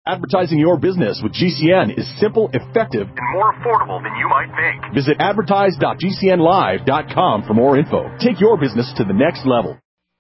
Advertising your business with GCN is simple, effective, and more affordable than you might think. Visit advertise.gcnlive.com for more info. Take your business to the next level.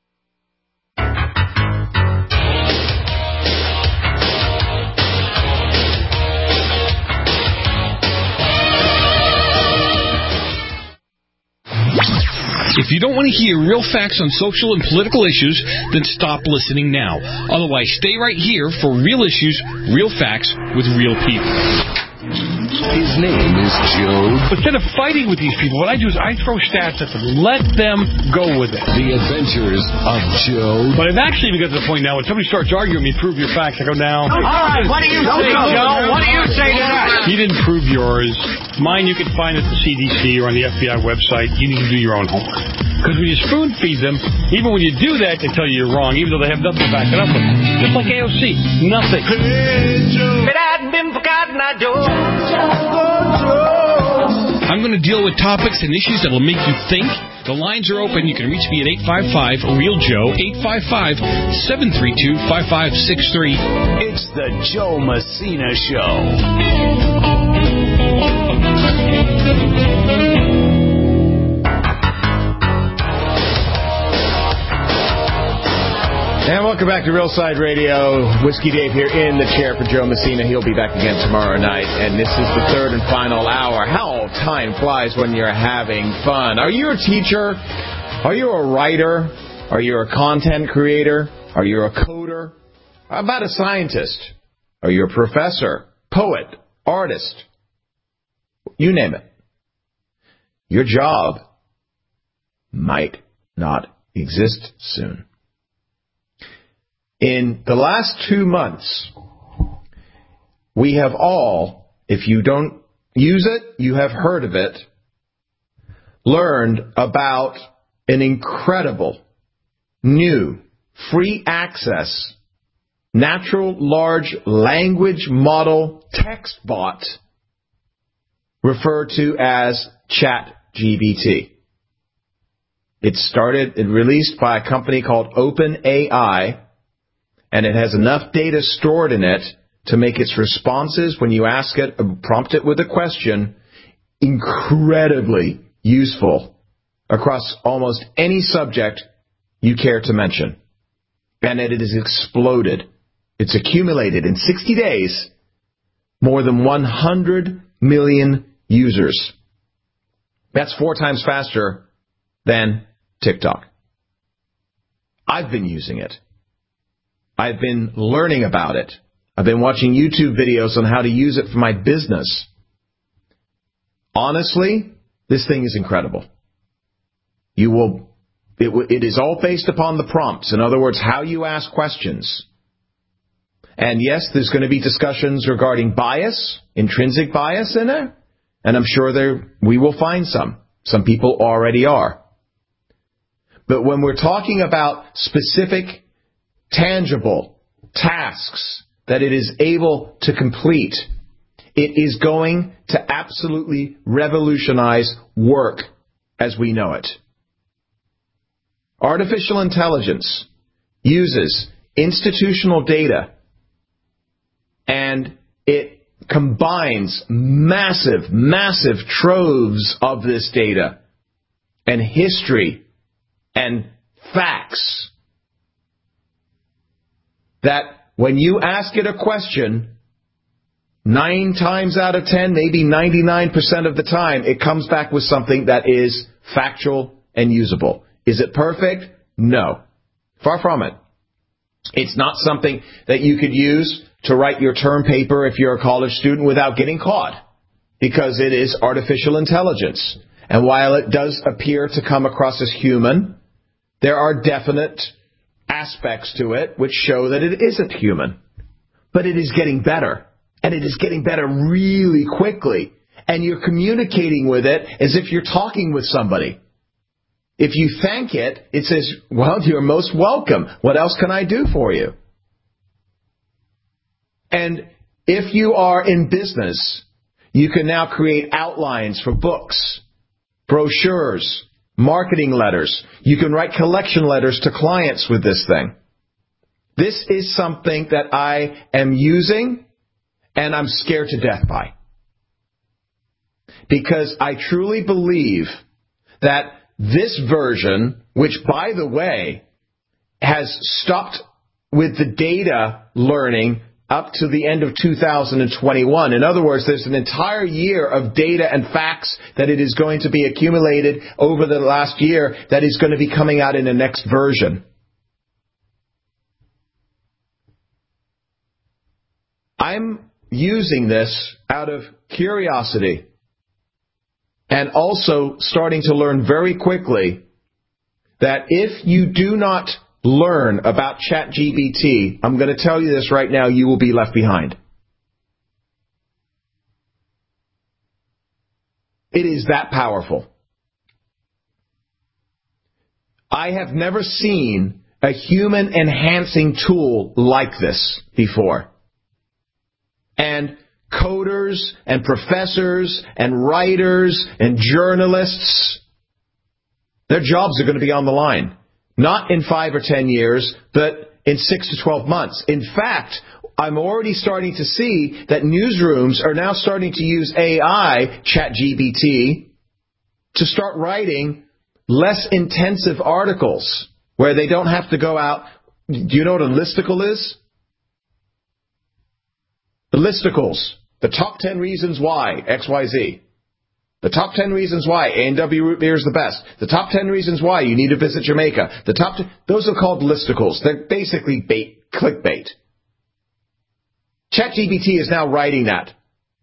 If you don't want to hear real facts on social and political issues, then stop listening now. Otherwise, stay right here for real issues, real facts, with real people. His name is Joe. Instead of fighting with these people, what I do is I throw stats at them. Let them go with it. The Adventures of Joe. But I've actually got to the point now when somebody starts arguing with me, prove your facts, I go, now. All right, what do you say, Joe? What do you say to that? You didn't prove yours. Mine you can find at the CDC or on the FBI website. You need to do your own homework. Because when you spoon feed them, even when you do that, they tell you you're wrong, even though they have nothing to back it up with. Just like AOC. Nothing. But I hadn't been forgotten, I do. I'm going to deal with topics and issues that will make you think. The lines are open. You can reach me at 855-REAL-JOE, 855-732-5563. It's the Joe Messina Show. And welcome back to Real Side Radio. Whiskey Dave here in the chair for Joe Messina. He'll be back again tomorrow night. And this is the third and final hour. How time flies when you're having fun. Are you a teacher? Are you a writer? Are you a content creator? Are you a coder? How about a scientist? Are you a professor, poet, artist? You name it. Your job might not exist soon. In the last 2 months, we have all, if you don't use it, you have heard of it, learned about an incredible, new, free access, natural large language model text bot referred to as ChatGPT. It released by a company called OpenAI, and it has enough data stored in it to make its responses, when you ask it, prompt it with a question, incredibly useful across almost any subject you care to mention. And it has exploded. It's accumulated in 60 days more than 100 million users. That's 4 times faster than TikTok. I've been using it. I've been learning about it. I've been watching YouTube videos on how to use it for my business. Honestly, this thing is incredible. It is all based upon the prompts. In other words, how you ask questions. And yes, there's going to be discussions regarding bias, intrinsic bias in it. And I'm sure we will find some. Some people already are. But when we're talking about specific, tangible tasks that it is able to complete, it is going to absolutely revolutionize work as we know it. Artificial intelligence uses institutional data, and it combines massive, massive troves of this data and history and facts that when you ask it a question, 9 times out of 10, maybe 99% of the time, it comes back with something that is factual and usable. Is it perfect? No. Far from it. It's not something that you could use to write your term paper if you're a college student without getting caught, because it is artificial intelligence. And while it does appear to come across as human, there are definite aspects to it which show that it isn't human. But it is getting better. And it is getting better really quickly. And you're communicating with it as if you're talking with somebody. If you thank it, it says, well, you're most welcome. What else can I do for you? And if you are in business, you can now create outlines for books, brochures, marketing letters. You can write collection letters to clients with this thing. This is something that I am using and I'm scared to death by. Because I truly believe that this version, which, by the way, has stopped with the data learning up to the end of 2021. In other words, there's an entire year of data and facts that it is going to be accumulated over the last year that is going to be coming out in the next version. I'm using this out of curiosity and also starting to learn very quickly that if you do not learn about ChatGPT, I'm going to tell you this right now, you will be left behind. It is that powerful. I have never seen a human enhancing tool like this before. And coders and professors and writers and journalists, their jobs are going to be on the line. Not in 5 or 10 years, but in 6 to 12 months. In fact, I'm already starting to see that newsrooms are now starting to use AI, ChatGPT, to start writing less intensive articles where they don't have to go out. Do you know what a listicle is? The listicles. The top 10 reasons why XYZ. The top 10 reasons why A&W root beer is the best. The top 10 reasons why you need to visit Jamaica. Those are called listicles. They're basically clickbait. ChatGPT is now writing that.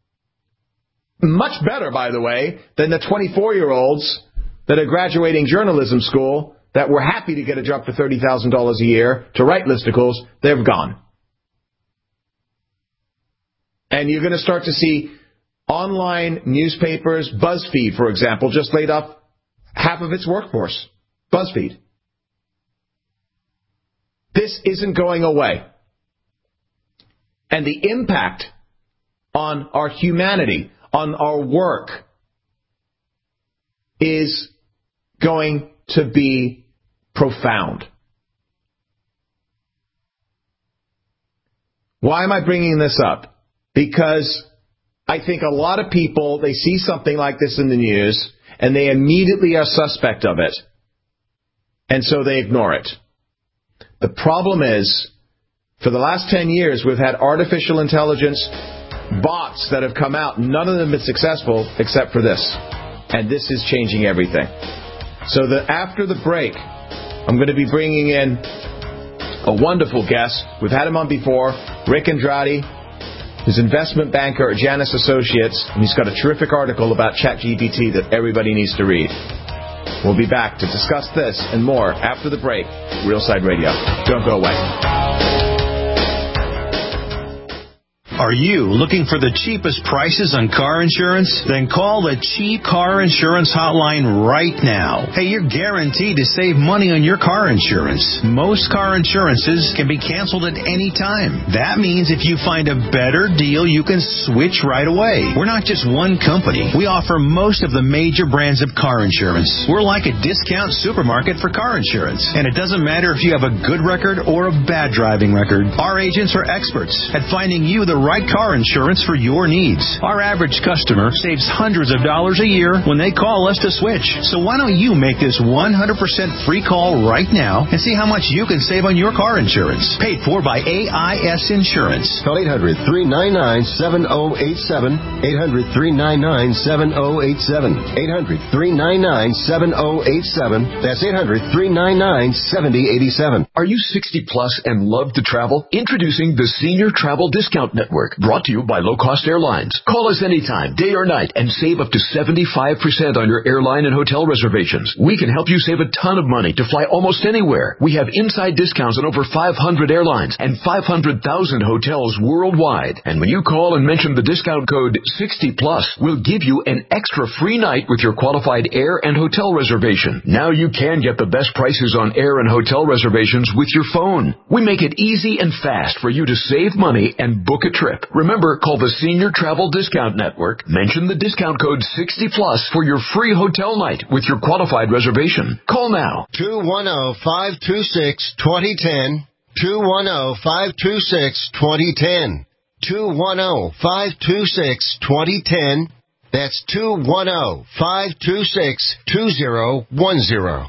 Much better, by the way, than the 24-year-olds that are graduating journalism school that were happy to get a job for $30,000 a year to write listicles. They're gone. And you're going to start to see online newspapers, BuzzFeed, for example, just laid off half of its workforce. BuzzFeed. This isn't going away. And the impact on our humanity, on our work, is going to be profound. Why am I bringing this up? Because I think a lot of people, they see something like this in the news, and they immediately are suspect of it. And so they ignore it. The problem is, for the last 10 years, we've had artificial intelligence bots that have come out. None of them have been successful except for this. And this is changing everything. So after the break, I'm going to be bringing in a wonderful guest. We've had him on before, Rick Andrade. He's an investment banker at Janus Associates, and he's got a terrific article about ChatGPT that everybody needs to read. We'll be back to discuss this and more after the break. Real Side Radio. Don't go away. Are you looking for the cheapest prices on car insurance? Then call the Cheap Car Insurance Hotline right now. Hey, you're guaranteed to save money on your car insurance. Most car insurances can be canceled at any time. That means if you find a better deal, you can switch right away. We're not just one company. We offer most of the major brands of car insurance. We're like a discount supermarket for car insurance. And it doesn't matter if you have a good record or a bad driving record. Our agents are experts at finding you the right car insurance for your needs. Our average customer saves hundreds of dollars a year when they call us to switch. So why don't you make this 100% free call right now and see how much you can save on your car insurance? Paid for by AIS Insurance. Call 800-399-7087. 800-399-7087. 800-399-7087. That's 800-399-7087. Are you 60 plus and love to travel? Introducing the Senior Travel Discount Network, brought to you by Low Cost Airlines. Call us anytime, day or night, and save up to 75% on your airline and hotel reservations. We can help you save a ton of money to fly almost anywhere. We have inside discounts on over 500 airlines and 500,000 hotels worldwide. And when you call and mention the discount code 60+, we'll give you an extra free night with your qualified air and hotel reservation. Now you can get the best prices on air and hotel reservations with your phone. We make it easy and fast for you to save money and book a trip. Remember, call the Senior Travel Discount Network. Mention the discount code 60+ for your free hotel night with your qualified reservation. Call now. 210-526-2010. 210-526-2010. 210-526-2010. That's 210-526-2010.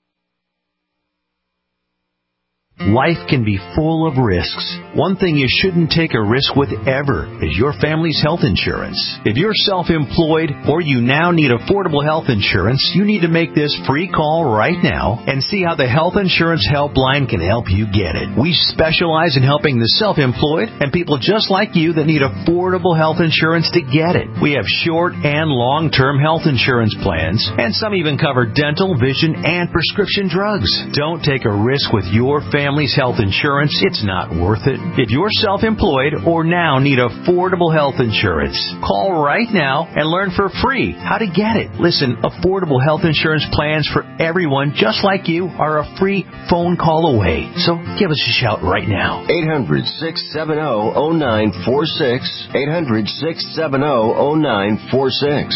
Life can be full of risks. One thing you shouldn't take a risk with ever is your family's health insurance. If you're self-employed or you now need affordable health insurance, you need to make this free call right now and see how the Health Insurance Helpline can help you get it. We specialize in helping the self-employed and people just like you that need affordable health insurance to get it. We have short and long-term health insurance plans, and some even cover dental, vision, and prescription drugs. Don't take a risk with your family's health insurance. It's not worth it. If you're self-employed or now need affordable health insurance, call right now and learn for free how to get it. Listen, affordable health insurance plans for everyone just like you are a free phone call away. So give us a shout right now. 800-670-0946. 800-670-0946.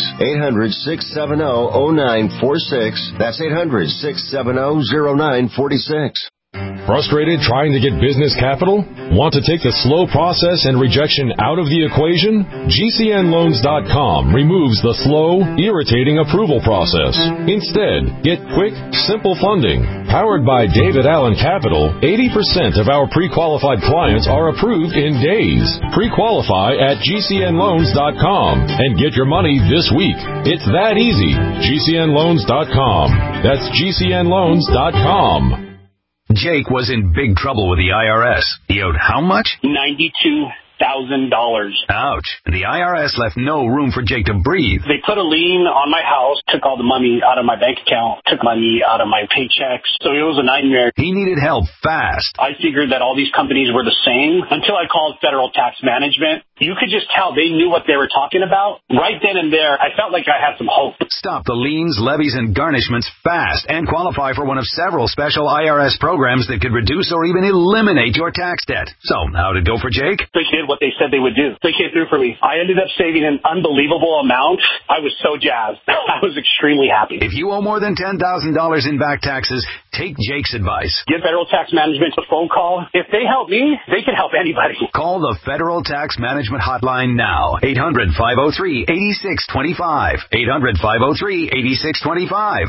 800-670-0946. That's 800-670-0946. Frustrated trying to get business capital? Want to take the slow process and rejection out of the equation? GCNLoans.com removes the slow, irritating approval process. Instead, get quick, simple funding. Powered by David Allen Capital, 80% of our pre-qualified clients are approved in days. Pre-qualify at GCNLoans.com and get your money this week. It's that easy. GCNLoans.com. That's GCNLoans.com. Jake was in big trouble with the IRS. He owed how much? $92,000. Ouch. The IRS left no room for Jake to breathe. They put a lien on my house, took all the money out of my bank account, took money out of my paychecks. So it was a nightmare. He needed help fast. I figured that all these companies were the same until I called Federal Tax Management. You could just tell they knew what they were talking about. Right then and there, I felt like I had some hope. Stop the liens, levies, and garnishments fast and qualify for one of several special IRS programs that could reduce or even eliminate your tax debt. So, how'd it go for Jake? They did what they said they would do. They came through for me. I ended up saving an unbelievable amount. I was so jazzed. I was extremely happy. If you owe more than $10,000 in back taxes, take Jake's advice. Give Federal Tax Management a phone call. If they help me, they can help anybody. Call the Federal Tax Management Hotline now. 800-503-8625. 800-503-8625.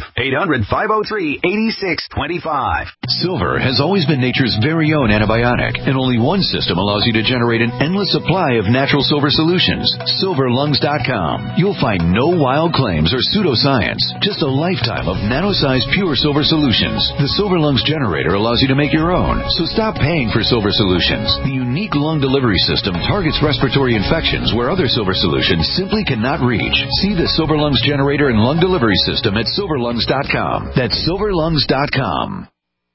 800-503-8625. Silver has always been nature's very own antibiotic, and only one system allows you to generate an endless supply of natural silver solutions. SilverLungs.com. You'll find no wild claims or pseudoscience, just a lifetime of nano-sized pure silver solutions. The Silver Lungs generator allows you to make your own, so stop paying for silver solutions. The unique lung delivery system targets respiratory infections where other silver solutions simply cannot reach. See the Silver Lungs generator and lung delivery system at SilverLungs.com. That's SilverLungs.com.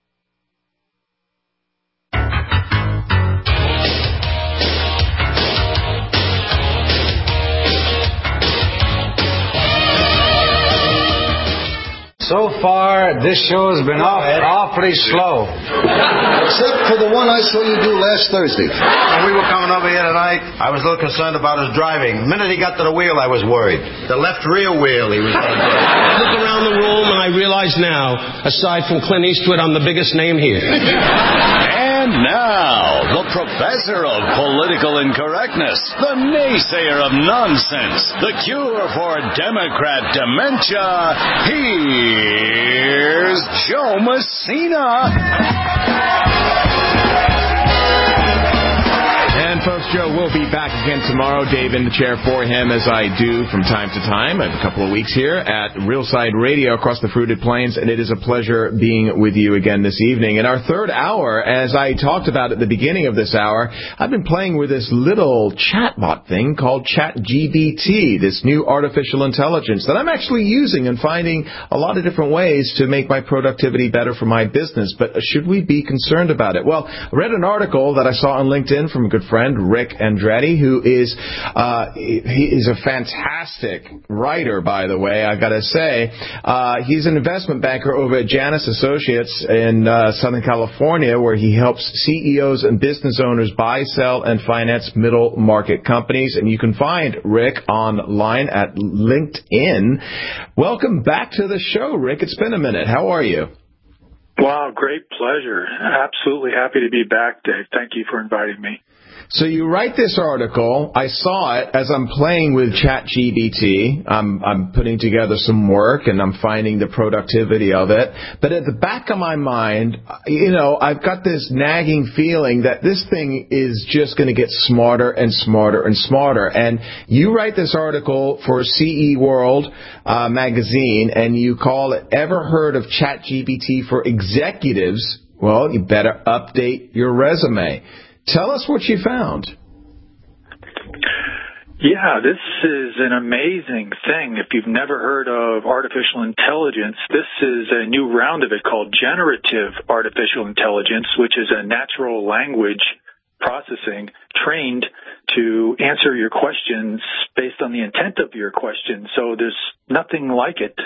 So far, this show has been awfully slow. Except for the one I saw you do last Thursday. When we were coming over here tonight, I was a little concerned about his driving. The minute he got to the wheel, I was worried. The left rear wheel, he was going to do. I look around the room and I realize now, aside from Clint Eastwood, I'm the biggest name here. And now, the professor of political incorrectness, the naysayer of nonsense, the cure for Democrat dementia, here's Joe Messina. And folks, Joe will be back again tomorrow. Dave in the chair for him, as I do from time to time. I have a couple of weeks here at Realside Radio across the Fruited Plains, and it is a pleasure being with you again this evening. In our third hour, as I talked about at the beginning of this hour, I've been playing with this little chatbot thing called ChatGPT, this new artificial intelligence that I'm actually using and finding a lot of different ways to make my productivity better for my business. But should we be concerned about it? Well, I read an article that I saw on LinkedIn from a good friend, Rick Andretti, who is he is a fantastic writer, by the way, I gotta say. He's an investment banker over at Janus Associates in Southern California, where he helps CEOs and business owners buy, sell, and finance middle market companies. And you can find Rick online at LinkedIn. Welcome back to the show, Rick. It's been a minute. How are you? Wow, great pleasure. Absolutely happy to be back, Dave. Thank you for inviting me. So you write this article. I saw it as I'm playing with ChatGPT. I'm putting together some work, and I'm finding the productivity of it. But at the back of my mind, I've got this nagging feeling that this thing is just going to get smarter and smarter and smarter. And you write this article for CE World magazine, and you call it, "Ever heard of ChatGPT for executives? Well, you better update your resume." Tell us what you found. Yeah, this is an amazing thing. If you've never heard of artificial intelligence, this is a new round of it called generative artificial intelligence, which is a natural language processing trained to answer your questions based on the intent of your question. So there's nothing like it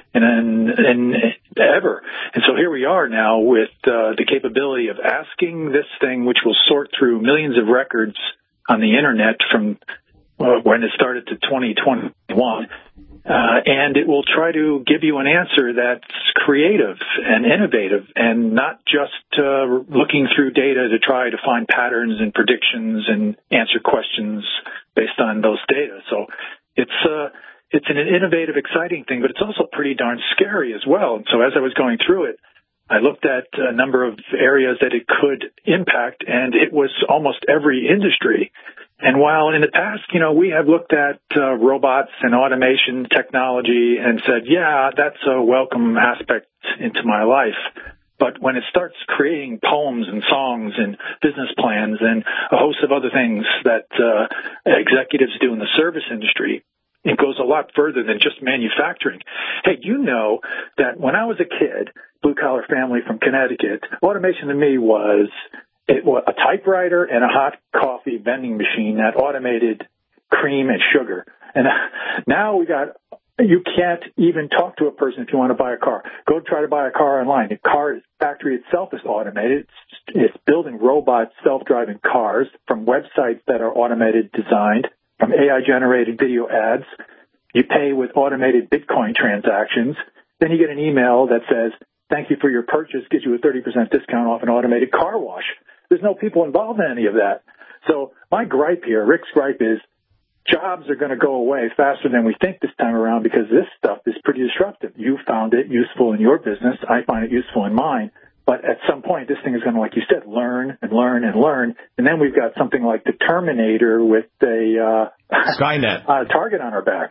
in ever. And so here we are now with the capability of asking this thing, which will sort through millions of records on the internet from when it started to 2021, and it will try to give you an answer that's creative and innovative and not just looking through data to try to find patterns and predictions and answer questions based on those data. So it's an innovative, exciting thing, but it's also pretty darn scary as well. And so as I was going through it, I looked at a number of areas that it could impact, and it was almost every industry. And while in the past, we have looked at robots and automation technology and said, yeah, that's a welcome aspect into my life. But when it starts creating poems and songs and business plans and a host of other things that executives do in the service industry, it goes a lot further than just manufacturing. Hey, you know that when I was a kid, blue-collar family from Connecticut, automation to me was a typewriter and a hot coffee vending machine that automated cream and sugar. And now you can't even talk to a person if you want to buy a car. Go try to buy a car online. The car factory itself is automated. It's building robot self-driving cars from websites that are automated, designed, from AI-generated video ads. You pay with automated Bitcoin transactions. Then you get an email that says, thank you for your purchase, gives you a 30% discount off an automated car wash. There's no people involved in any of that. So my gripe here, Rick's gripe, is jobs are going to go away faster than we think this time around because this stuff is pretty disruptive. You found it useful in your business. I find it useful in mine. But at some point, this thing is going to, like you said, learn and learn and learn. And then we've got something like the Terminator with a Skynet target on our back.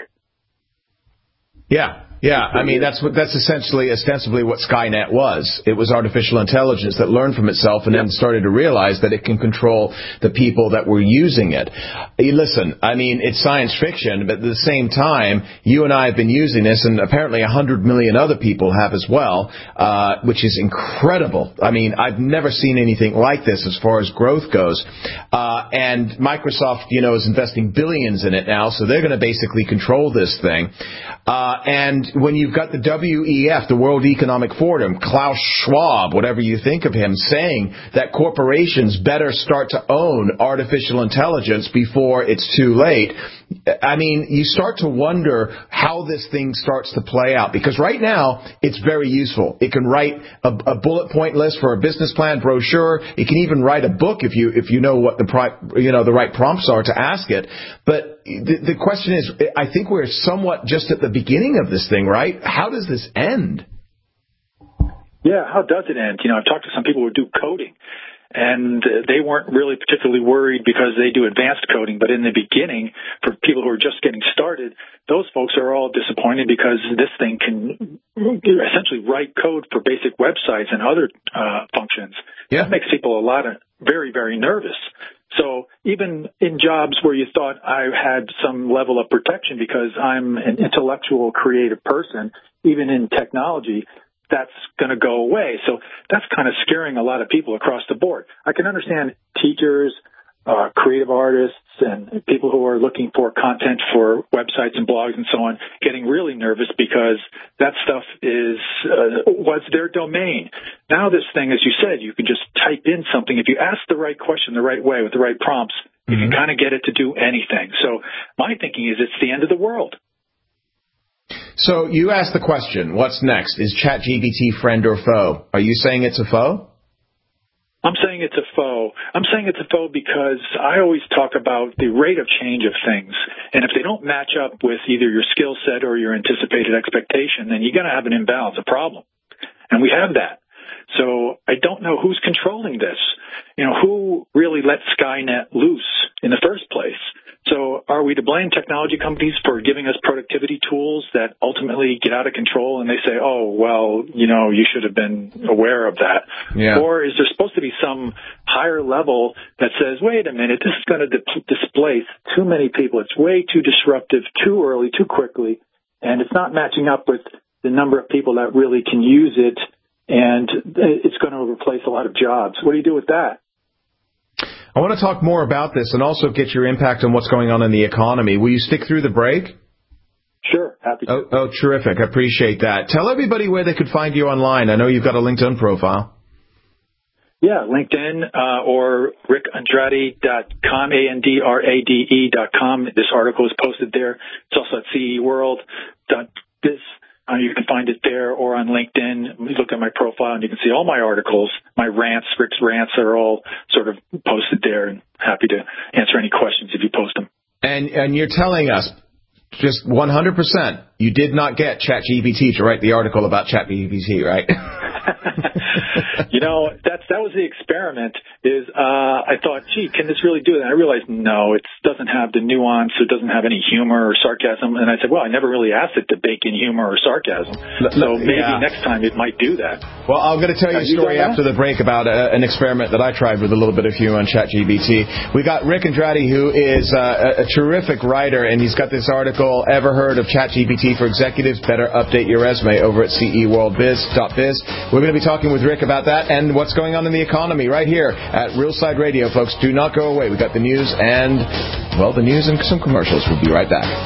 Yeah. I mean, that's ostensibly what Skynet was. It was artificial intelligence that learned from itself and then started to realize that it can control the people that were using it. Listen, I mean, it's science fiction, but at the same time, you and I have been using this, and apparently 100 million other people have as well, which is incredible. I mean, I've never seen anything like this as far as growth goes. And Microsoft, is investing billions in it now, so they're going to basically control this thing. And when you've got the WEF, the World Economic Forum, Klaus Schwab, whatever you think of him, saying that corporations better start to own artificial intelligence before it's too late, I mean, you start to wonder how this thing starts to play out. Because right now, it's very useful. It can write a bullet point list for a business plan, brochure. It can even write a book if you know what the right prompts are to ask it. But the question is, I think we're somewhat just at the beginning of this thing, right? How does this end? Yeah, how does it end? I've talked to some people who do coding, and they weren't really particularly worried because they do advanced coding. But in the beginning, for people who are just getting started, those folks are all disappointed because this thing can essentially write code for basic websites and other functions. Yeah. That makes people very, very nervous. So even in jobs where you thought I had some level of protection because I'm an intellectual, creative person, even in technology, that's going to go away. So that's kind of scaring a lot of people across the board. I can understand teachers, creative artists, and people who are looking for content for websites and blogs and so on getting really nervous because that stuff was their domain. Now this thing, as you said, you can just type in something. If you ask the right question the right way with the right prompts, you can kind of get it to do anything. So my thinking is it's the end of the world. So you asked the question, what's next? Is ChatGPT friend or foe? Are you saying it's a foe? I'm saying it's a foe. I'm saying it's a foe because I always talk about the rate of change of things. And if they don't match up with either your skill set or your anticipated expectation, then you're going to have an imbalance, a problem. And we have that. So I don't know who's controlling this. Who really let Skynet loose in the first place? So are we to blame technology companies for giving us productivity tools that ultimately get out of control and they say, oh, well, you should have been aware of that? Yeah. Or is there supposed to be some higher level that says, wait a minute, this is going to displace too many people. It's way too disruptive, too early, too quickly, and it's not matching up with the number of people that really can use it, and it's going to replace a lot of jobs. What do you do with that? I want to talk more about this and also get your impact on what's going on in the economy. Will you stick through the break? Sure, happy to. Oh, terrific. I appreciate that. Tell everybody where they could find you online. I know you've got a LinkedIn profile. Yeah, LinkedIn or rickandrade.com, ANDRADE.com. This article is posted there. It's also at ceworld.biz. You can find it there or on LinkedIn. You look at my profile and you can see all my articles. My rants, Rick's rants, are all sort of posted there, and happy to answer any questions if you post them. And you're telling us just 100% you did not get ChatGPT to write the article about ChatGPT, right? That was the experiment. I thought, gee, can this really do it? And I realized, no, it doesn't have the nuance. It doesn't have any humor or sarcasm. And I said, well, I never really asked it to bake in humor or sarcasm. So maybe next time it might do that. Well, I'm going to tell you a story after the break about an experiment that I tried with a little bit of humor on ChatGPT. We got Rick Andrade, who is a terrific writer, and he's got this article, Ever Heard of ChatGPT for Executives? Better Update Your Resume, over at ceworld.biz. We're going to be talking with Rick about that and what's going on in the economy right here at Real Side Radio, folks. Do not go away. We got the news and some commercials. We'll be right back.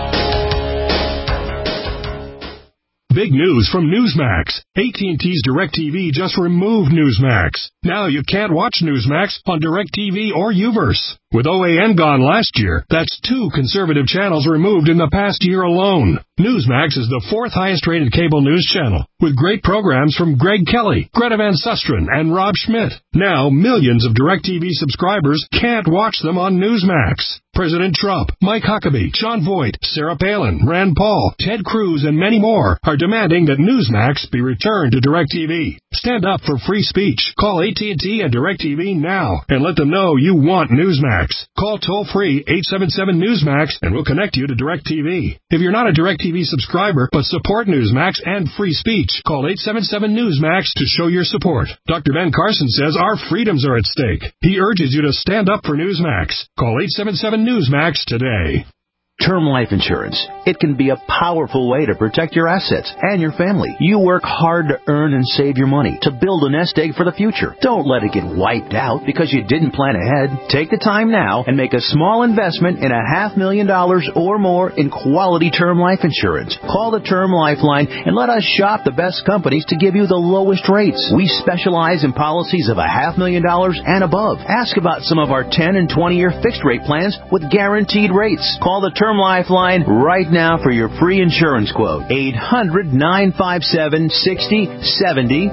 Big news from Newsmax. AT&T's DirecTV just removed Newsmax. Now you can't watch Newsmax on DirecTV or Uverse. With OAN gone last year, that's 2 conservative channels removed in the past year alone. Newsmax is the 4th highest-rated cable news channel, with great programs from Greg Kelly, Greta Van Susteren, and Rob Schmidt. Now, millions of DirecTV subscribers can't watch them on Newsmax. President Trump, Mike Huckabee, John Voight, Sarah Palin, Rand Paul, Ted Cruz, and many more are demanding that Newsmax be returned to DirecTV. Stand up for free speech. Call AT&T and DirecTV now and let them know you want Newsmax. Call toll-free 877-NEWSMAX and we'll connect you to DirecTV. If you're not a DirecTV subscriber but support Newsmax and free speech, call 877-NEWSMAX to show your support. Dr. Ben Carson says our freedoms are at stake. He urges you to stand up for Newsmax. Call 877-NEWSMAX today. Term life insurance. It can be a powerful way to protect your assets and your family. You work hard to earn and save your money to build a nest egg for the future. Don't let it get wiped out because you didn't plan ahead. Take the time now and make a small investment in $500,000 or more in quality term life insurance. Call the Term Lifeline and let us shop the best companies to give you the lowest rates. We specialize in policies of $500,000 and above. Ask about some of our 10 and 20-year fixed rate plans with guaranteed rates. Call the Term Lifeline right now for your free insurance quote. 800-957-6070.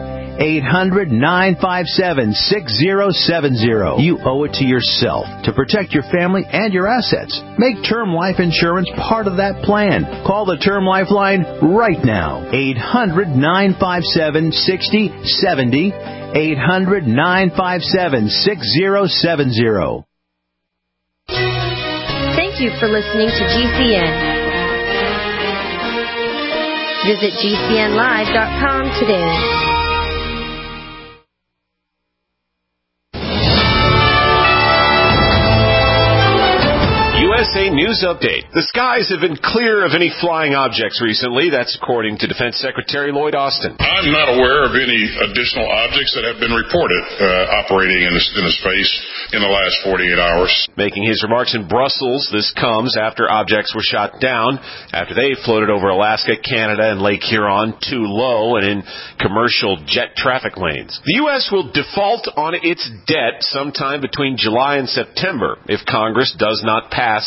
800-957-6070. You owe it to yourself to protect your family and your assets. Make term life insurance part of that plan. Call the Term Lifeline right now. 800-957-6070. 800-957-6070. Thank you for listening to GCN. Visit GCNlive.com today. USA News Update. The skies have been clear of any flying objects recently. That's according to Defense Secretary Lloyd Austin. I'm not aware of any additional objects that have been reported operating in the space in the last 48 hours. Making his remarks in Brussels, this comes after objects were shot down after they floated over Alaska, Canada, and Lake Huron too low and in commercial jet traffic lanes. The U.S. will default on its debt sometime between July and September if Congress does not pass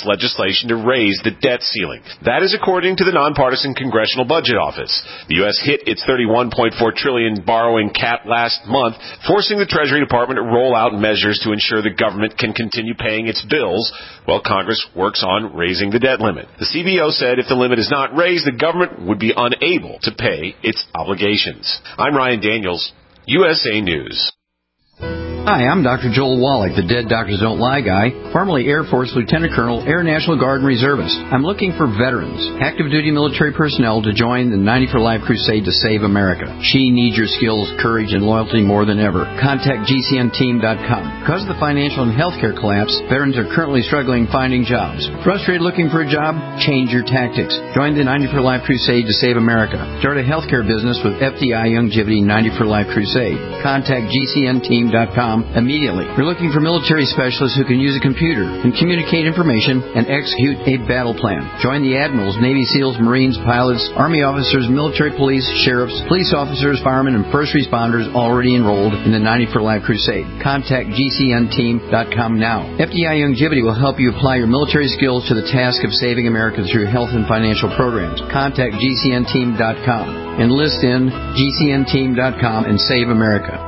legislation to raise the debt ceiling. That is according to the nonpartisan Congressional Budget Office. The U.S. hit its $31.4 trillion borrowing cap last month, forcing the Treasury Department to roll out measures to ensure the government can continue paying its bills while Congress works on raising the debt limit. The CBO said if the limit is not raised, the government would be unable to pay its obligations. I'm Ryan Daniels, USA News. Hi, I'm Dr. Joel Wallach, the Dead Doctors Don't Lie guy, formerly Air Force Lieutenant Colonel, Air National Guard and Reservist. I'm looking for veterans, active duty military personnel to join the 90 for Life crusade to save America. She needs your skills, courage, and loyalty more than ever. Contact GCNteam.com. Because of the financial and healthcare collapse, veterans are currently struggling finding jobs. Frustrated looking for a job? Change your tactics. Join the 90 for Life crusade to save America. Start a healthcare business with FDI Youngevity 90 for Life crusade. Contact GCNteam.com immediately. We're looking for military specialists who can use a computer and communicate information and execute a battle plan. Join the admirals, Navy SEALs, Marines, pilots, Army officers, military police, sheriffs, police officers, firemen, and first responders already enrolled in the 90 for Life crusade. Contact GCNteam.com now. FDI Youngevity will help you apply your military skills to the task of saving America through health and financial programs. Contact GCNteam.com. Enlist in GCNteam.com and save America.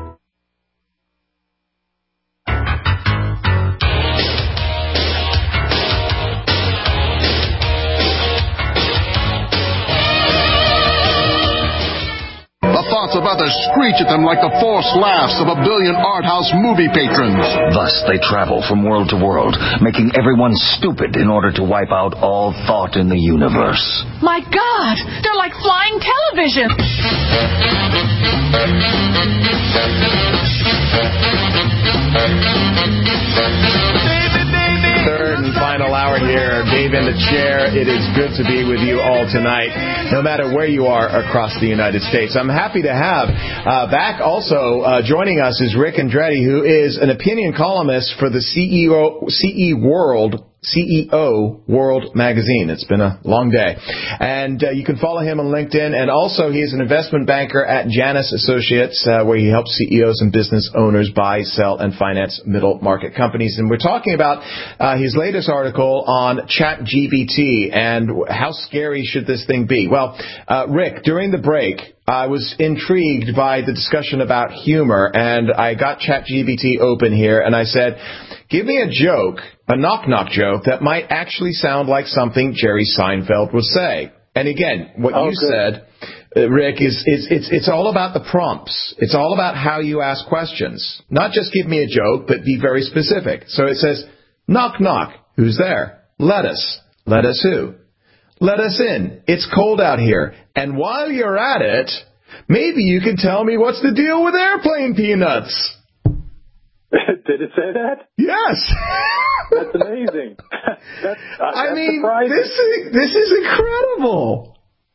About to screech at them like the forced laughs of a billion art house movie patrons. Thus they travel from world to world, making everyone stupid in order to wipe out all thought in the universe. My God, they're like flying television. Third and final hour here. Dave in the chair. It is good to be with you all tonight, no matter where you are across the United States. I'm happy to have back also joining us is Rick Andretti, who is an opinion columnist for the CEO World magazine. It's been a long day. And you can follow him on LinkedIn. And also, he's an investment banker at Janus Associates, where he helps CEOs and business owners buy, sell, and finance middle market companies. And we're talking about his latest article on ChatGPT and how scary should this thing be. Well, Rick, during the break, I was intrigued by the discussion about humor, and I got ChatGPT open here, and I said, give me a joke, a knock-knock joke, that might actually sound like something Jerry Seinfeld would say. And again, what you said, Rick, is it's all about the prompts. It's all about how you ask questions. Not just give me a joke, but be very specific. So it says, knock, knock. Who's there? Lettuce. Lettuce who? Let us in. It's cold out here. And while you're at it, maybe you can tell me what's the deal with airplane peanuts. Did it say that? Yes. That's amazing. That's surprising. This is incredible.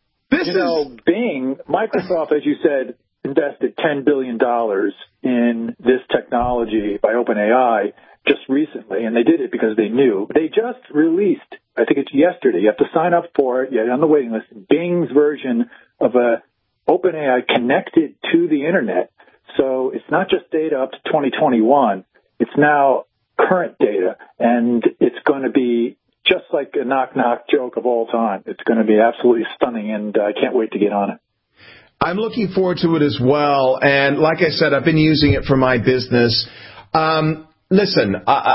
Bing, Microsoft, as you said, invested $10 billion in this technology by OpenAI just recently, and they did it because they knew. They just released, I think it's yesterday, you have to sign up for it, you're on the waiting list, Bing's version of a OpenAI connected to the Internet. So it's not just data up to 2021, it's now current data, and it's going to be just like a knock-knock joke of all time. It's going to be absolutely stunning, and I can't wait to get on it. I'm looking forward to it as well, and like I said, I've been using it for my business. Listen,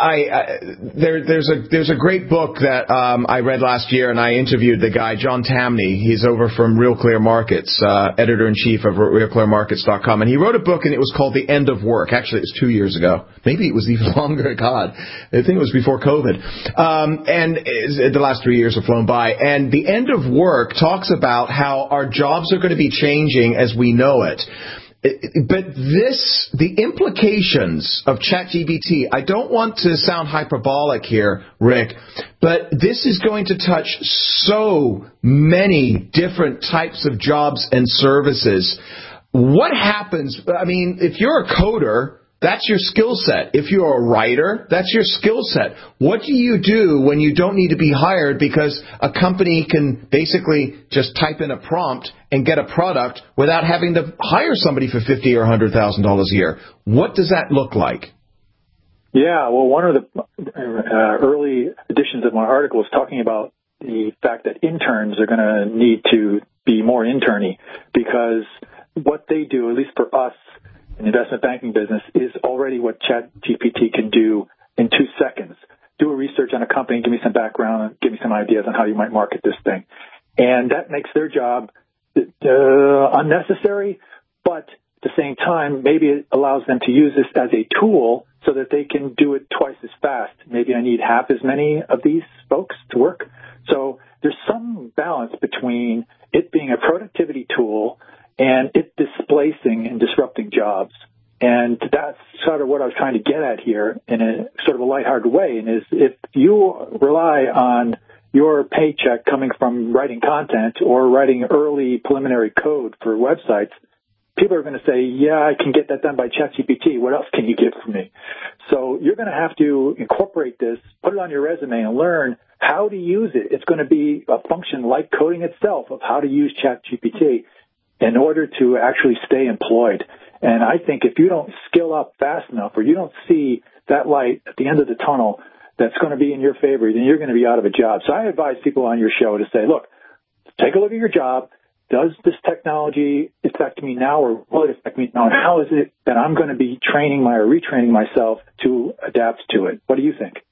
there's a great book that I read last year, and I interviewed the guy, John Tamney. He's over from Real Clear Markets, editor-in-chief of RealClearMarkets.com, and he wrote a book, and it was called The End of Work. Actually, it was 2 years ago. Maybe it was even longer. God, I think it was before COVID. And the last 3 years have flown by. And The End of Work talks about how our jobs are going to be changing as we know it. But the implications of ChatGPT, I don't want to sound hyperbolic here, Rick, but this is going to touch so many different types of jobs and services. What happens? I mean, if you're a coder, that's your skill set. If you're a writer, that's your skill set. What do you do when you don't need to be hired because a company can basically just type in a prompt and get a product without having to hire somebody for $50,000 or $100,000 a year? What does that look like? Yeah, well, one of the early editions of my article was talking about the fact that interns are going to need to be more interny, because what they do, at least for us in the investment banking business, is already what ChatGPT can do in 2 seconds. Do a research on a company, give me some background, give me some ideas on how you might market this thing. And that makes their job unnecessary, but at the same time, maybe it allows them to use this as a tool so that they can do it twice as fast. Maybe I need half as many of these folks to work. So there's some balance between it being a productivity tool and it displacing and disrupting jobs. And that's sort of what I was trying to get at here in a sort of a lighthearted way. And is if you rely on your paycheck coming from writing content or writing early preliminary code for websites, people are going to say, yeah, I can get that done by ChatGPT. What else can you get from me? So you're going to have to incorporate this, put it on your resume, and learn how to use it. It's going to be a function like coding itself of how to use ChatGPT in order to actually stay employed. And I think if you don't skill up fast enough, or you don't see that light at the end of the tunnel that's going to be in your favor, then you're going to be out of a job. So I advise people on your show to say, look, take a look at your job. Does this technology affect me now, or will it affect me now? And how is it that I'm going to be training or retraining myself to adapt to it? What do you think?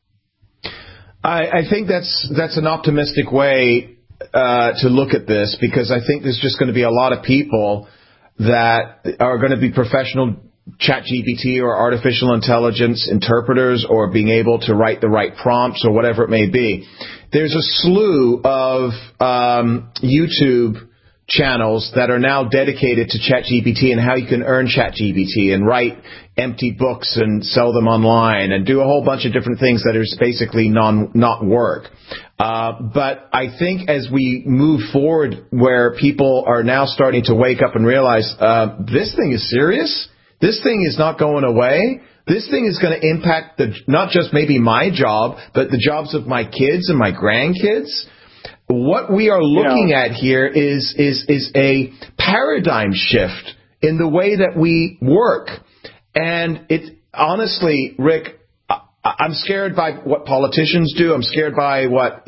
I think that's an optimistic way to look at this, because I think there's just going to be a lot of people that are going to be professional ChatGPT or artificial intelligence interpreters, or being able to write the right prompts or whatever it may be. There's a slew of YouTube channels that are now dedicated to ChatGPT and how you can earn ChatGPT and write empty books and sell them online and do a whole bunch of different things that is basically not work. But I think as we move forward, where people are now starting to wake up and realize this thing is serious, this thing is not going away, this thing is going to impact not just maybe my job, but the jobs of my kids and my grandkids. What we are looking at here is a paradigm shift in the way that we work. And it honestly, Rick, I'm scared by what politicians do. I'm scared by what,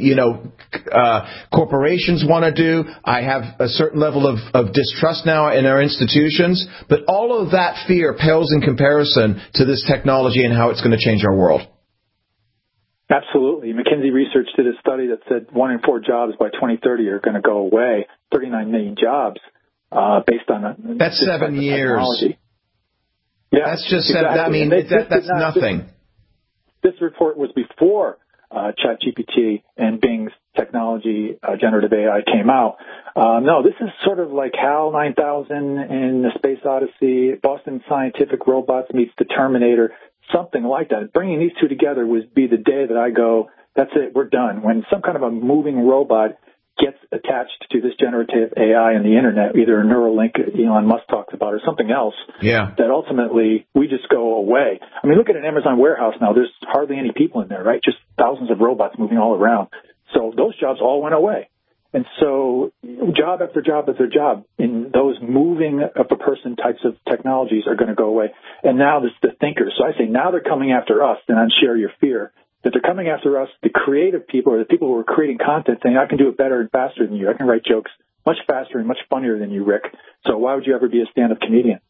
corporations want to do. I have a certain level of distrust now in our institutions. But all of that fear pales in comparison to this technology and how it's going to change our world. Absolutely. McKinsey Research did a study that said 1 in 4 jobs by 2030 are going to go away. 39 million jobs based on that's 7 years. Technology. Yeah, that's just exactly. I mean, that's nothing. This report was before ChatGPT and Bing's technology, generative AI, came out. No, this is sort of like HAL 9000 in the Space Odyssey, Boston Scientific Robots meets the Terminator. Something like that. Bringing these two together would be the day that I go, that's it, we're done. When some kind of a moving robot gets attached to this generative AI and the internet, either a Neuralink Elon Musk talks about or something else, that ultimately we just go away. I mean, look at an Amazon warehouse now. There's hardly any people in there, right? Just thousands of robots moving all around. So those jobs all went away. And so job after job after job in those moving of a person types of technologies are going to go away. And now there's the thinkers. So I say now they're coming after us, and unshare your fear, that they're coming after us, the creative people, or the people who are creating content, saying, I can do it better and faster than you. I can write jokes much faster and much funnier than you, Rick. So why would you ever be a stand-up comedian?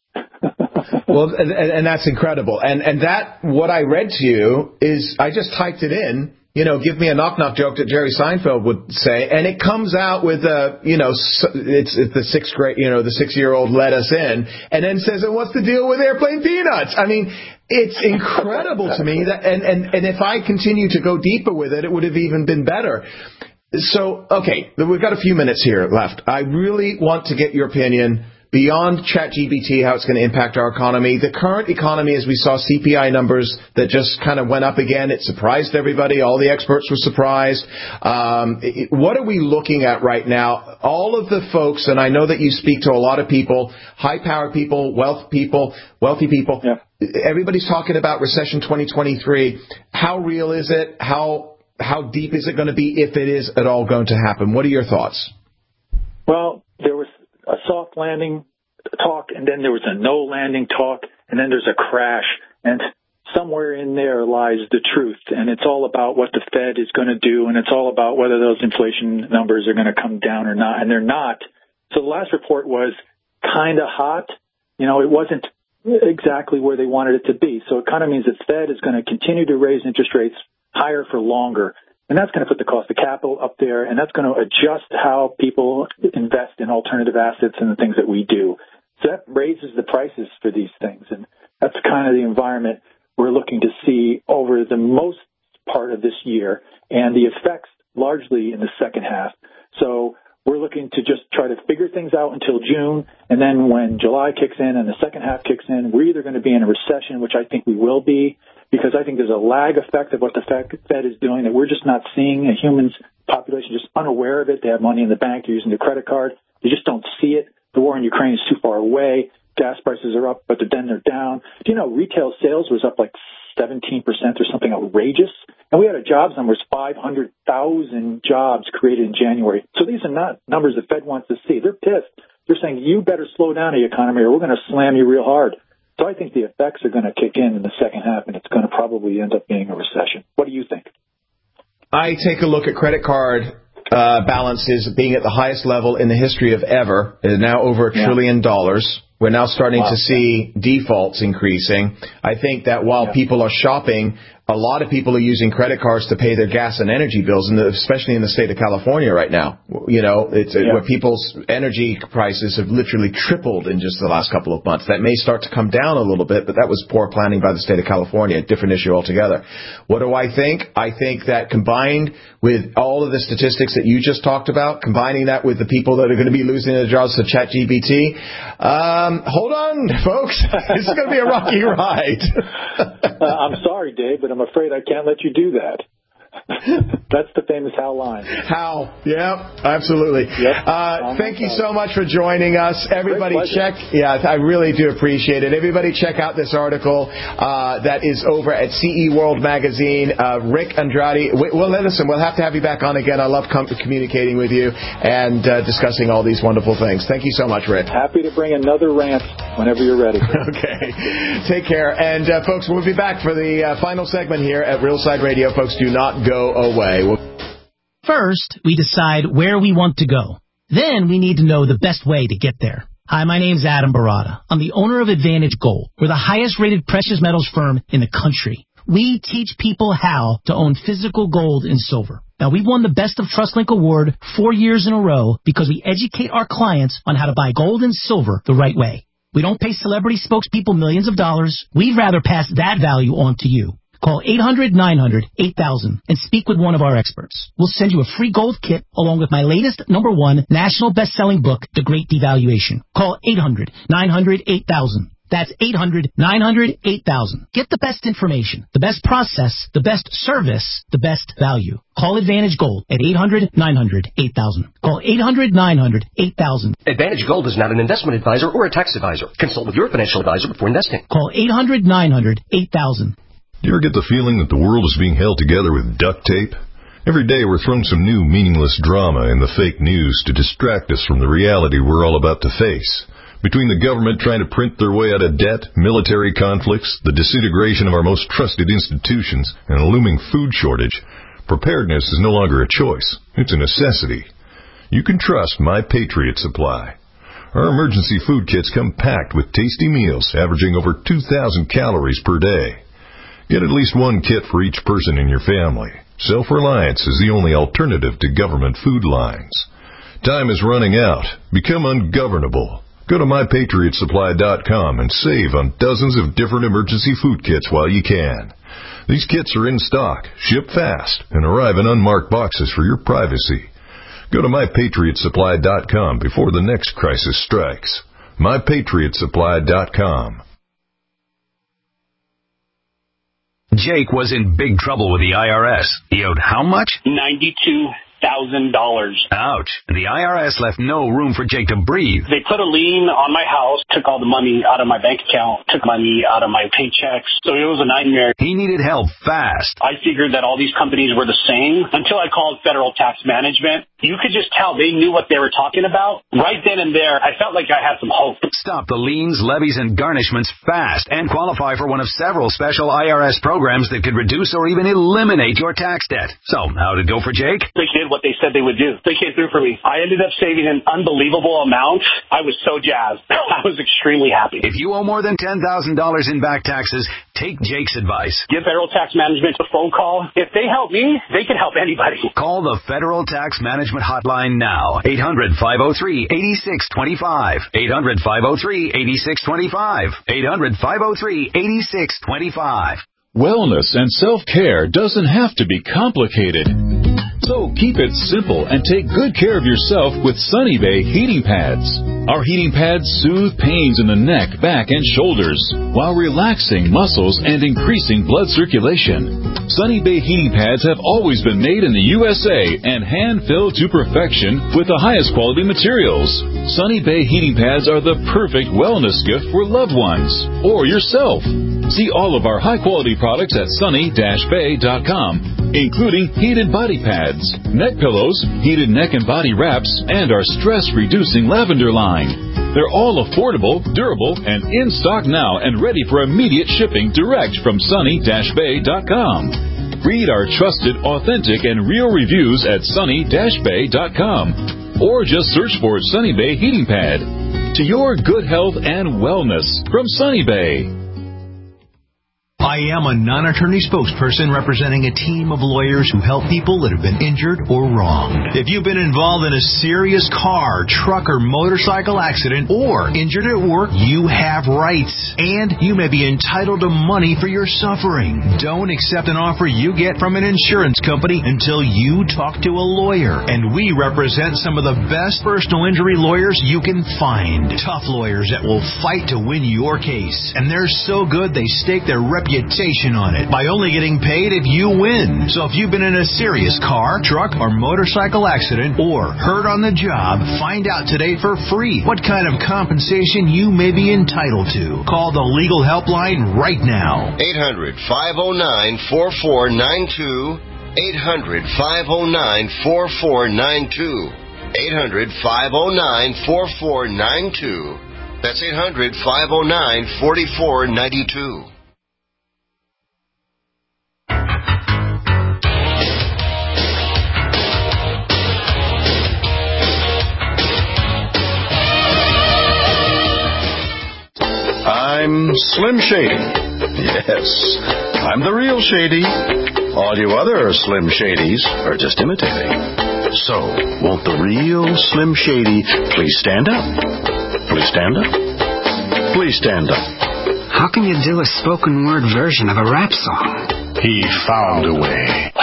Well, and that's incredible. And that, what I read to you is, I just typed it in, give me a knock-knock joke that Jerry Seinfeld would say, and it comes out with it's the 6th grade, the 6-year-old let us in, and then says, and what's the deal with airplane peanuts? I mean, it's incredible to me that, and if I continue to go deeper with it, it would have even been better. So, okay, we've got a few minutes here left. I really want to get your opinion beyond ChatGPT, how it's going to impact our economy. The current economy, as we saw CPI numbers that just kind of went up again, it surprised everybody. All the experts were surprised. What are we looking at right now? All of the folks, and I know that you speak to a lot of people, high-powered people, wealthy people. Yeah. Everybody's talking about recession 2023. How real is it? How deep is it going to be, if it is at all going to happen? What are your thoughts? Well, there was a soft landing talk, and then there was a no landing talk, and then there's a crash. And somewhere in there lies the truth, and it's all about what the Fed is going to do, and it's all about whether those inflation numbers are going to come down or not, and they're not. So the last report was kind of hot. You know, it wasn't exactly where they wanted it to be. So it kind of means that Fed is going to continue to raise interest rates higher for longer, and that's going to put the cost of capital up there, and that's going to adjust how people invest in alternative assets and the things that we do. So that raises the prices for these things, and that's kind of the environment we're looking to see over the most part of this year, and the effects largely in the second half. So we're looking to just try to figure things out until June, and then when July kicks in and the second half kicks in, we're either going to be in a recession, which I think we will be, because I think there's a lag effect of what the Fed is doing that we're just not seeing. A human's population just unaware of it. They have money in the bank. They're using their credit card. They just don't see it. The war in Ukraine is too far away. Gas prices are up, but then they're down. Do you know retail sales was up like 17% or something outrageous? And we had a jobs numbers, 500,000 jobs created in January. So these are not numbers the Fed wants to see. They're pissed. They're saying, you better slow down the economy or we're going to slam you real hard. So I think the effects are going to kick in the second half, and it's going to probably end up being a recession. What do you think? I take a look at credit card balances being at the highest level in the history of ever, now over $1 trillion. We're now starting to see defaults increasing. I think that while people are shopping, a lot of people are using credit cards to pay their gas and energy bills, and especially in the state of California right now. You know, it's where people's energy prices have literally tripled in just the last couple of months. That may start to come down a little bit, but that was poor planning by the state of California, a different issue altogether. What do I think? I think that combined with all of the statistics that you just talked about, combining that with the people that are going to be losing their jobs to ChatGPT, hold on, folks. This is going to be a rocky ride. I'm sorry, Dave, but I'm afraid I can't let you do that. That's the famous Hal line. Hal. Yeah, absolutely. Yep. Thank you so much for joining us. Everybody check. Yeah, I really do appreciate it. Everybody check out this article that is over at CE World Magazine. Rick Andrade. We'll have to have you back on again. I love communicating with you and discussing all these wonderful things. Thank you so much, Rick. Happy to bring another rant whenever you're ready. Okay. Take care. And, folks, we'll be back for the final segment here at Realside Radio. Folks, do not go away. First, we decide where we want to go. Then we need to know the best way to get there. Hi, my name's Adam Barada. I'm the owner of Advantage Gold. We're the highest-rated precious metals firm in the country. We teach people how to own physical gold and silver. Now, we've won the Best of TrustLink Award 4 years in a row because we educate our clients on how to buy gold and silver the right way. We don't pay celebrity spokespeople millions of dollars. We'd rather pass that value on to you. Call 800-900-8000 and speak with one of our experts. We'll send you a free gold kit along with my latest #1 national best-selling book, The Great Devaluation. Call 800-900-8000. That's 800-900-8000. Get the best information, the best process, the best service, the best value. Call Advantage Gold at 800-900-8000. Call 800-900-8000. Advantage Gold is not an investment advisor or a tax advisor. Consult with your financial advisor before investing. Call 800-900-8000. Do you ever get the feeling that the world is being held together with duct tape? Every day we're thrown some new meaningless drama in the fake news to distract us from the reality we're all about to face. Between the government trying to print their way out of debt, military conflicts, the disintegration of our most trusted institutions, and a looming food shortage, preparedness is no longer a choice. It's a necessity. You can trust My Patriot Supply. Our emergency food kits come packed with tasty meals averaging over 2,000 calories per day. Get at least one kit for each person in your family. Self-reliance is the only alternative to government food lines. Time is running out. Become ungovernable. Go to MyPatriotSupply.com and save on dozens of different emergency food kits while you can. These kits are in stock, ship fast, and arrive in unmarked boxes for your privacy. Go to MyPatriotSupply.com before the next crisis strikes. MyPatriotSupply.com. Jake was in big trouble with the IRS. He owed how much? $92,000. Ouch. The IRS left no room for Jake to breathe. They put a lien on my house, took all the money out of my bank account, took money out of my paychecks. So it was a nightmare. He needed help fast. I figured that all these companies were the same until I called Federal Tax Management. you could just tell they knew what they were talking about. Right then and there, I felt like I had some hope. Stop the liens, levies, and garnishments fast and qualify for one of several special IRS programs that could reduce or even eliminate your tax debt. So, how did it go for Jake? They did what they said they would do. They came through for me. I ended up saving an unbelievable amount. I was so jazzed. I was extremely happy. If you owe more than $10,000 in back taxes, take Jake's advice. Give Federal Tax Management a phone call. If they help me, they can help anybody. Call the Federal Tax Management Hotline now. 800-503-8625. 800-503-8625. 800-503-8625. Wellness and self-care doesn't have to be complicated. So keep it simple and take good care of yourself with Sunny Bay heating pads. Our heating pads soothe pains in the neck, back, and shoulders while relaxing muscles and increasing blood circulation. Sunny Bay heating pads have always been made in the USA and hand-filled to perfection with the highest quality materials. Sunny Bay heating pads are the perfect wellness gift for loved ones or yourself. See all of our high-quality products at sunny-bay.com, including heated body pads, neck pillows, heated neck and body wraps, and our stress-reducing lavender line. They're all affordable, durable, and in stock now and ready for immediate shipping direct from sunny-bay.com. Read our trusted, authentic, and real reviews at sunny-bay.com, or just search for Sunny Bay Heating Pad. To your good health and wellness from Sunny Bay. I am a non-attorney spokesperson representing a team of lawyers who help people that have been injured or wronged. If you've been involved in a serious car, truck, or motorcycle accident or injured at work, you have rights, and you may be entitled to money for your suffering. Don't accept an offer you get from an insurance company until you talk to a lawyer, and we represent some of the best personal injury lawyers you can find. Tough lawyers that will fight to win your case, and they're so good they stake their reputation on it by only getting paid if you win. So if you've been in a serious car, truck, or motorcycle accident or hurt on the job, find out today for free what kind of compensation you may be entitled to. Call the legal helpline right now. 800-509-4492. 800-509-4492. 800-509-4492. That's 800-509-4492. I'm Slim Shady. Yes, I'm the real Shady. All you other Slim Shadys are just imitating. So, won't the real Slim Shady please stand up? Please stand up? Please stand up. How can you do a spoken word version of a rap song? He found a way.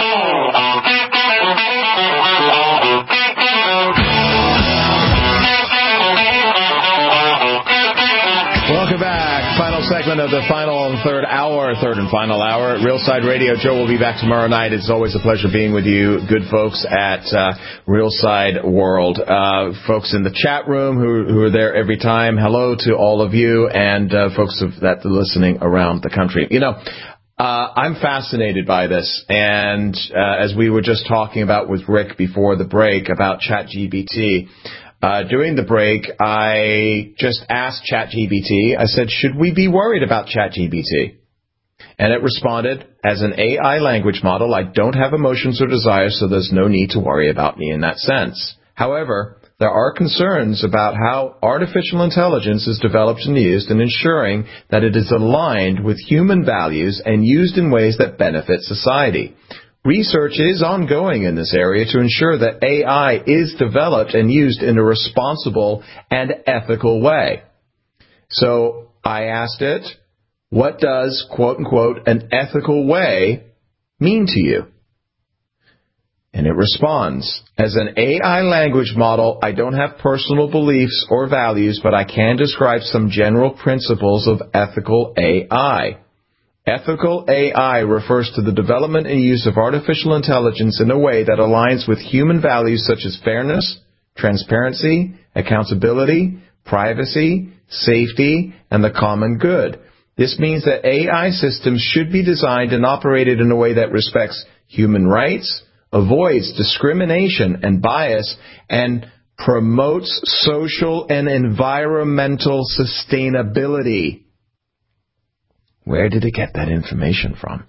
Welcome back. Final segment of the third and final hour at Real Side Radio. Joe will be back tomorrow night. It's always a pleasure being with you, good folks at Real Side World. Folks in the chat room who are there every time, hello to all of you, and folks that are listening around the country. You know, I'm fascinated by this, and as we were just talking about with Rick before the break about ChatGPT, during the break, I just asked ChatGPT, I said, should we be worried about ChatGPT? And it responded, as an AI language model, I don't have emotions or desires, so there's no need to worry about me in that sense. However, there are concerns about how artificial intelligence is developed and used in ensuring that it is aligned with human values and used in ways that benefit society. Research is ongoing in this area to ensure that AI is developed and used in a responsible and ethical way. So I asked it, what does, quote unquote, an ethical way mean to you? And it responds, as an AI language model, I don't have personal beliefs or values, but I can describe some general principles of ethical AI. Ethical AI refers to the development and use of artificial intelligence in a way that aligns with human values such as fairness, transparency, accountability, privacy, safety, and the common good. This means that AI systems should be designed and operated in a way that respects human rights, avoids discrimination and bias, and promotes social and environmental sustainability. Where did it get that information from?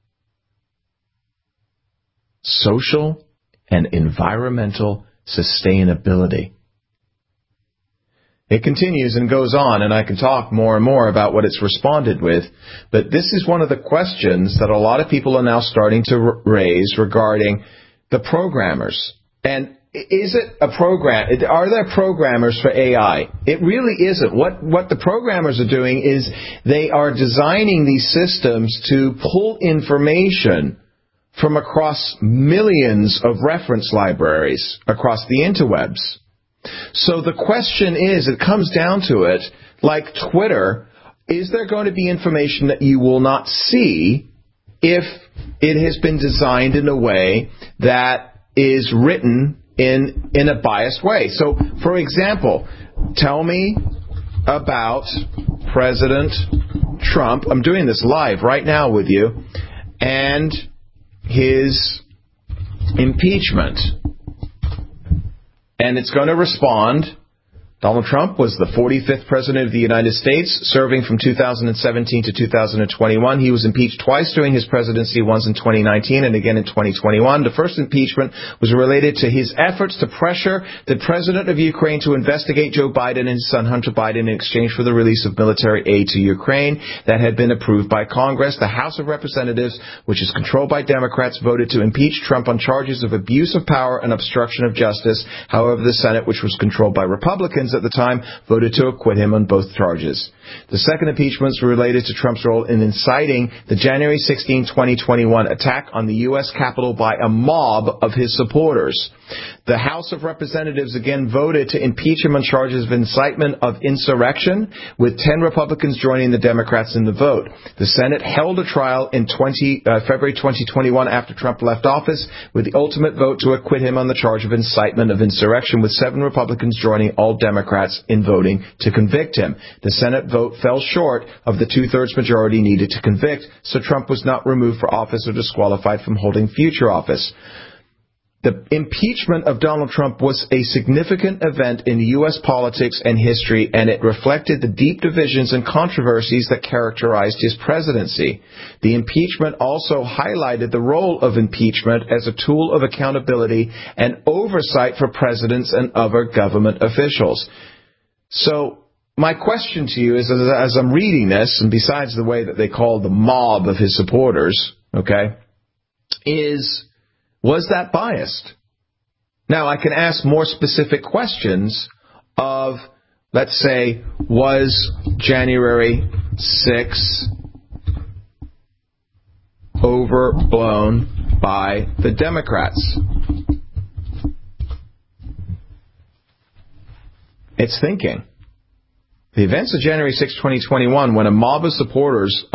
Social and environmental sustainability. It continues and goes on, and I can talk more and more about what it's responded with, but this is one of the questions that a lot of people are now starting to raise regarding the programmers. And is it a program? Are there programmers for AI? It really isn't. What the programmers are doing is they are designing these systems to pull information from across millions of reference libraries across the interwebs. So the question is, it comes down to it, like Twitter, is there going to be information that you will not see if it has been designed in a way that is written in a biased way? So, for example, tell me about President Trump. I'm doing this live right now with you, and his impeachment. And it's going to respond. Donald Trump was the 45th president of the United States, serving from 2017 to 2021. He was impeached twice during his presidency, once in 2019 and again in 2021. The first impeachment was related to his efforts to pressure the president of Ukraine to investigate Joe Biden and his son Hunter Biden in exchange for the release of military aid to Ukraine that had been approved by Congress. The House of Representatives, which is controlled by Democrats, voted to impeach Trump on charges of abuse of power and obstruction of justice. However, the Senate, which was controlled by Republicans at the time, voted to acquit him on both charges. The second impeachments were related to Trump's role in inciting the January 16, 2021 attack on the U.S. Capitol by a mob of his supporters. The House of Representatives again voted to impeach him on charges of incitement of insurrection, with 10 Republicans joining the Democrats in the vote. The Senate held a trial in February 2021 after Trump left office, with the ultimate vote to acquit him on the charge of incitement of insurrection, with 7 Republicans joining all Democrats in voting to convict him. The Senate vote fell short of the two-thirds majority needed to convict, so Trump was not removed for office or disqualified from holding future office. The impeachment of Donald Trump was a significant event in U.S. politics and history, and it reflected the deep divisions and controversies that characterized his presidency. The impeachment also highlighted the role of impeachment as a tool of accountability and oversight for presidents and other government officials. So, my question to you is, as I'm reading this, and besides the way that they call the mob of his supporters, okay, was that biased? Now, I can ask more specific questions of, let's say, was January 6 overblown by the Democrats? It's thinking. The events of January 6, 2021, when a mob of supporters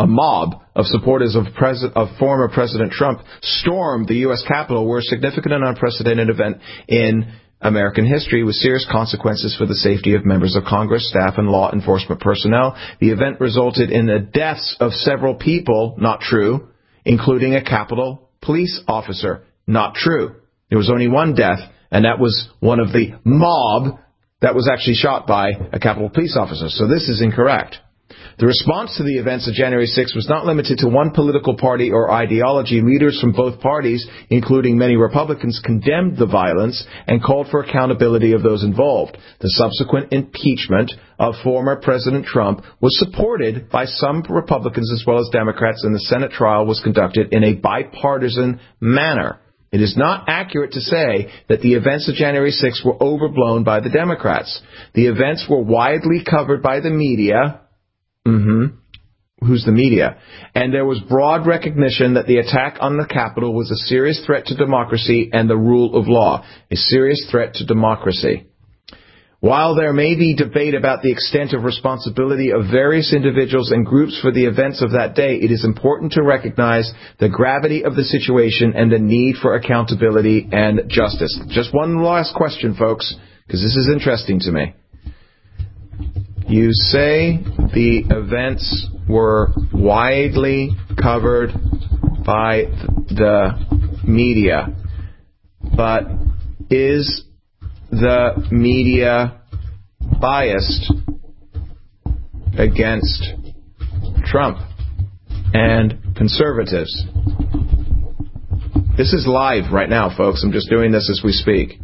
of former President Trump stormed the U.S. Capitol, were a significant and unprecedented event in American history with serious consequences for the safety of members of Congress, staff, and law enforcement personnel. The event resulted in the deaths of several people, not true, including a Capitol police officer, not true. There was only one death, and that was one of the mob that was actually shot by a Capitol police officer. So this is incorrect. The response to the events of January 6 was not limited to one political party or ideology. Leaders from both parties, including many Republicans, condemned the violence and called for accountability of those involved. The subsequent impeachment of former President Trump was supported by some Republicans as well as Democrats, and the Senate trial was conducted in a bipartisan manner. It is not accurate to say that the events of January 6 were overblown by the Democrats. The events were widely covered by the media. Who's the media? And there was broad recognition that the attack on the Capitol was a serious threat to democracy and the rule of law. A serious threat to democracy. While there may be debate about the extent of responsibility of various individuals and groups for the events of that day, it is important to recognize the gravity of the situation and the need for accountability and justice. Just one last question, folks, because this is interesting to me. You say the events were widely covered by the media. but is the media biased against Trump and conservatives? This is live right now, folks. I'm just doing this as we speak.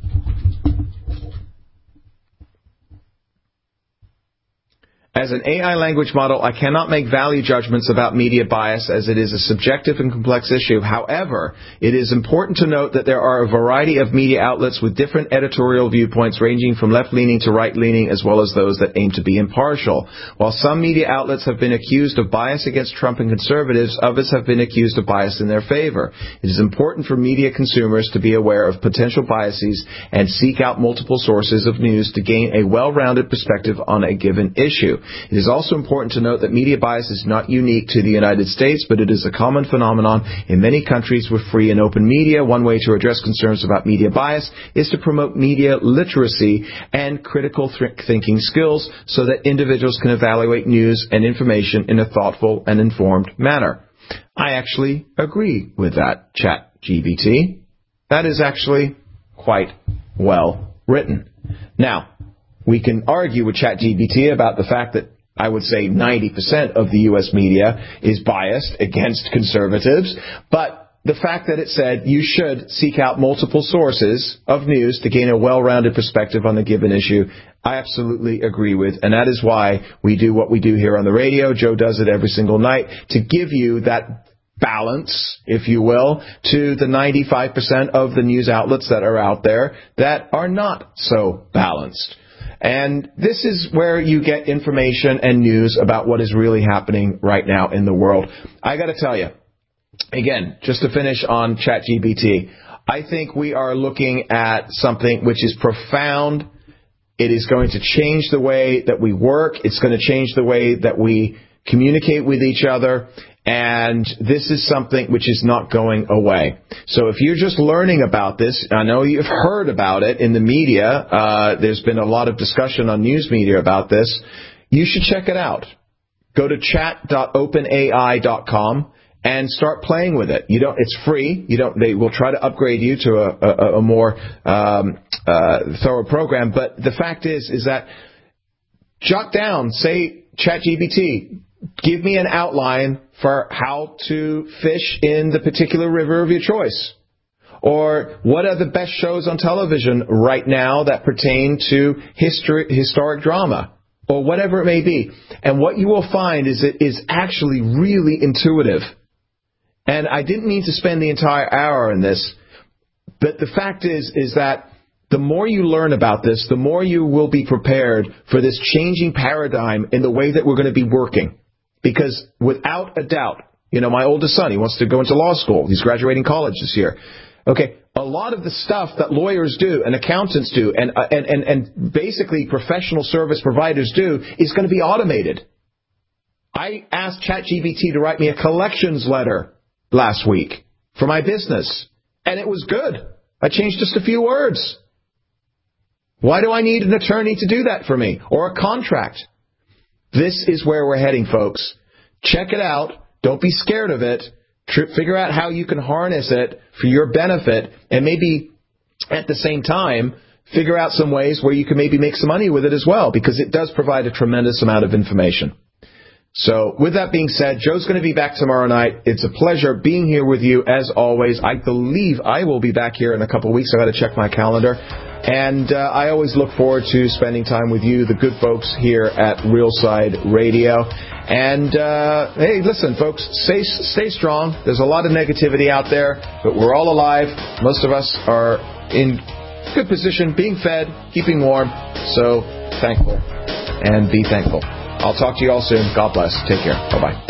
As an AI language model, I cannot make value judgments about media bias as it is a subjective and complex issue. However, it is important to note that there are a variety of media outlets with different editorial viewpoints ranging from left-leaning to right-leaning, as well as those that aim to be impartial. While some media outlets have been accused of bias against Trump and conservatives, others have been accused of bias in their favor. It is important for media consumers to be aware of potential biases and seek out multiple sources of news to gain a well-rounded perspective on a given issue. It is also important to note that media bias is not unique to the United States, but it is a common phenomenon in many countries with free and open media. One way to address concerns about media bias is to promote media literacy and critical thinking skills so that individuals can evaluate news and information in a thoughtful and informed manner. I actually agree with that, ChatGPT. That is actually quite well written. Now, we can argue with ChatGPT about the fact that I would say 90% of the U.S. media is biased against conservatives, but the fact that it said you should seek out multiple sources of news to gain a well-rounded perspective on a given issue, I absolutely agree with, and that is why we do what we do here on the radio. Joe does it every single night to give you that balance, if you will, to the 95% of the news outlets that are out there that are not so balanced. And this is where you get information and news about what is really happening right now in the world. I got to tell you, again, just to finish on ChatGPT, I think we are looking at something which is profound. It is going to change the way that we work. It's going to change the way that we communicate with each other. And this is something which is not going away. So if you're just learning about this, I know you've heard about it in the media. There's been a lot of discussion on news media about this. You should check it out. Go to chat.openai.com and start playing with it. It's free. They will try to upgrade you to a more thorough program. But the fact is that jot down, say, ChatGPT, give me an outline for how to fish in the particular river of your choice. Or what are the best shows on television right now that pertain to historic drama? Or whatever it may be. And what you will find is it is actually really intuitive. And I didn't mean to spend the entire hour on this, but the fact is that the more you learn about this, the more you will be prepared for this changing paradigm in the way that we're going to be working. Because without a doubt, my oldest son, he wants to go into law school. He's graduating college this year. Okay, a lot of the stuff that lawyers do and accountants do and basically professional service providers do is going to be automated. I asked ChatGPT to write me a collections letter last week for my business, and it was good. I changed just a few words. Why do I need an attorney to do that for me, or a contract? This is where we're heading, folks. Check it out. Don't be scared of it. Figure out how you can harness it for your benefit, and maybe at the same time figure out some ways where you can maybe make some money with it as well, because it does provide a tremendous amount of information. So with that being said, Joe's going to be back tomorrow night. It's a pleasure being here with you as always. I believe I will be back here in a couple of weeks. I've got to check my calendar. And I always look forward to spending time with you, the good folks here at Realside Radio. And, hey, listen, folks, stay strong. There's a lot of negativity out there, but we're all alive. Most of us are in good position, being fed, keeping warm. So thankful and be thankful. I'll talk to you all soon. God bless. Take care. Bye-bye.